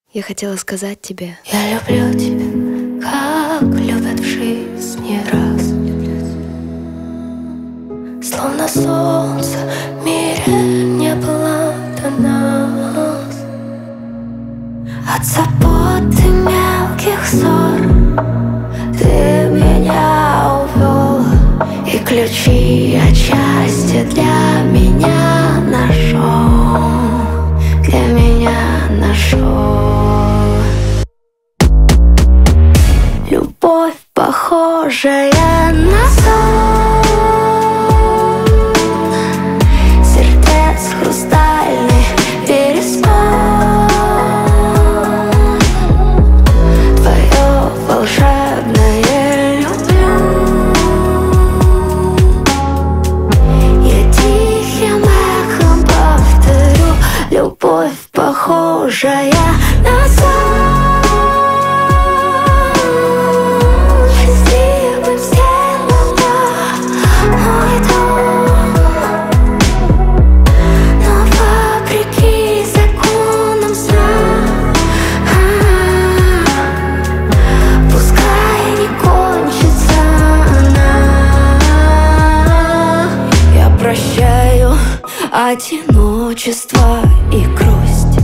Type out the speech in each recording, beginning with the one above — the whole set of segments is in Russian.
Я хотела сказать тебе: я люблю тебя, как любят в жизни раз. Словно солнце в мире не было до нас. От забот и мелких ссор ты меня увел, и ключи от счастья для меня нашел, для меня нашел. Любовь, похожая на сон, сердец хрустальный перезвон. Твое волшебное люблю, я тихим эхом повторю. Любовь, похожая на сон. Одиночество и грусть.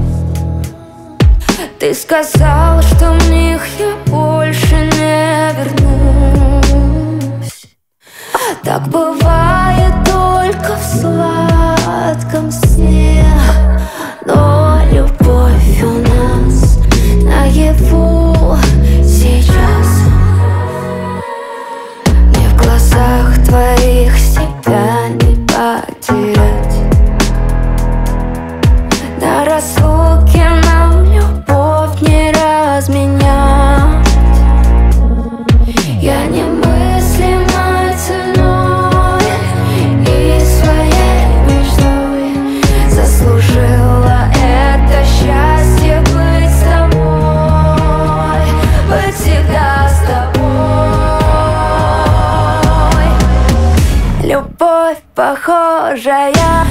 Ты сказал, что в них я больше не вернусь. Так бывает только в сладком сне, но любовь у нас наяву сейчас. Мне в глазах твоих себя не потерять. На разлуке нам любовь не разменять. Я немыслимой ценой и своей мечтой заслужила это счастье быть с тобой, быть всегда с тобой. Любовь, похожая